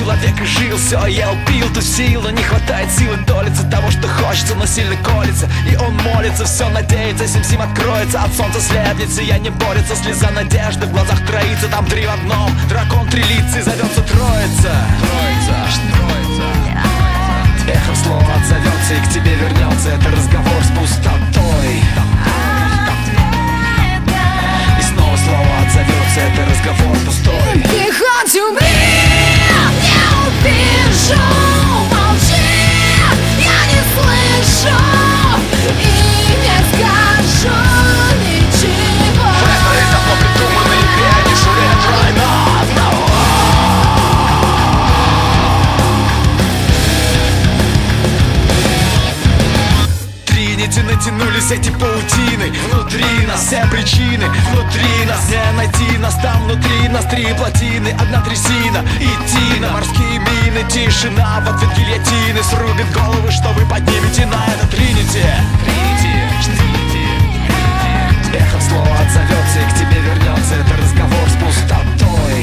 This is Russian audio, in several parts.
человек и жил. Все, я убил ту силу, но не хватает силы долиться того, что хочется, но сильно колется. И он молится, все надеется, сим-сим откроется. От солнца слепнет, сияние борется, слеза надежды в глазах троится. Там три в одном, дракон три лица и зовется Троица. Эхом слово отзовется и к тебе вернется. Это разговор с пустотой. И снова слово отзовется. Это разговор пустой. Ты хоть умри, не увижу. Молчи, я не слышу и не скажу ничего. В этой давно придуманной игре они шурят тройно одного. Натянулись эти паутины. Внутри нас все причины. Внутри нас не найти нас. Там внутри нас три плотины. Одна трясина и тина. Морские мины, тишина. В ответ гильотины срубит головы, что вы поднимете на это Тринити. Эхом слово отзовется и к тебе вернется. Это разговор с пустотой.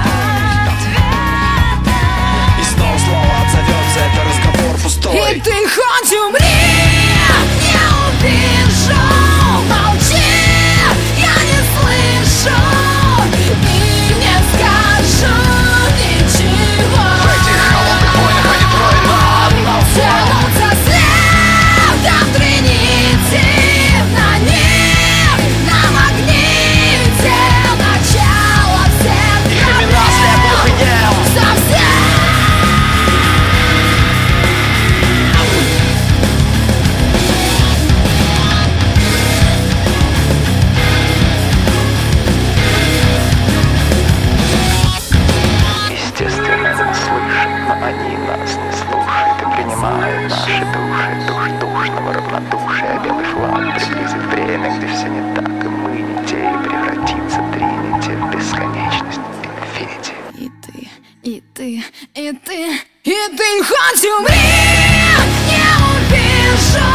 И снова слово отзовется. Это разговор пустой. И ты хоть умри, не увижу. Молчи, я не слышу и не скажу ничего. В этих холодных войнах они тройно одного. Тянутся след, там три нити. На них, на магните начало всех Их имена слепых и дел. совсем. Естественно, слышат, но они нас не слушают и принимают наши души. Душ душного равнодушия, белый флаг приблизит время, где все не так, и мы не те, и превратится Тринити в бесконечность, инфинити. И ты, и ты, и ты, и ты хоть умри, не увижу.